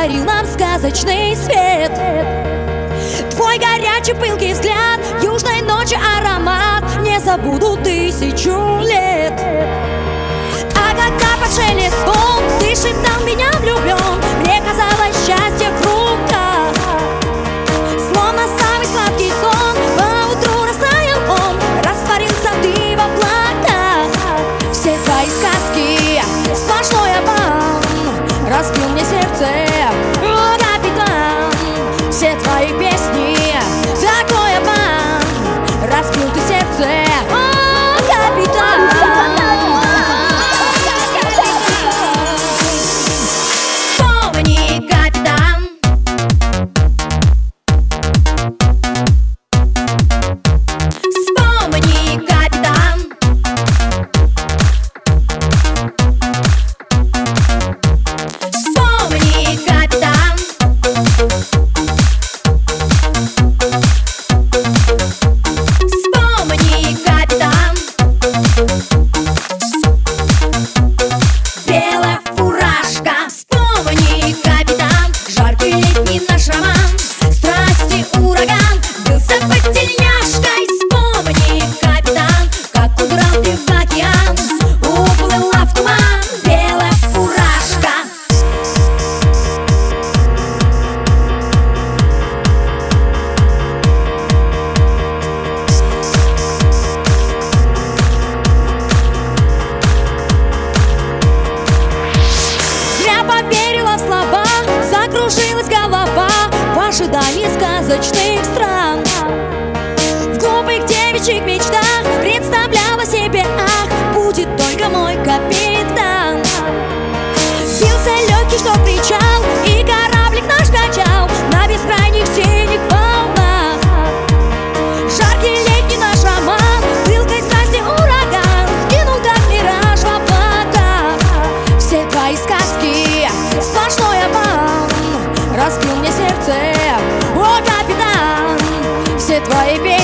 подарил нам сказочный свет. Твой горячий пылкий взгляд, южной ночи аромат не забуду 1000 лет. А когда под шелест волн ты шептал меня влюблен, мне казалось счастье в руках. Словно самый сладкий сон, поутру растаял он, растворился ты в облаках. Все твои сказки сплошной обман разбил мне сердце, о, капитан. Все твои песни такой обман разбил ты сердце, о, капитан. Вспомни, капитан. Вспомни, капитан. Вспомни, капитан. Вспомни, капитан. Белая фуражка. Вспомни, капитан. Жаркий летний наш роман, страсти ураган, бился под тельняшкой. Вспомни, капитан, как удрал ты в океан, уплыла в туман. Белая фуражка. Зря поверила в слова, закружилась голова в ожидании сказочных стран. В глупых девичьих мечтах представляла себе, ах, будет только мой капитан. Бился легкий, что причал, и кораблик наш качал на бескрайних синих волнах. Жаркий летний наш роман, пылкой страсти ураган, скинул как мираж в облаках. Все твои сказки сплошной обман разбил мне сердце, о, капитан. Все твои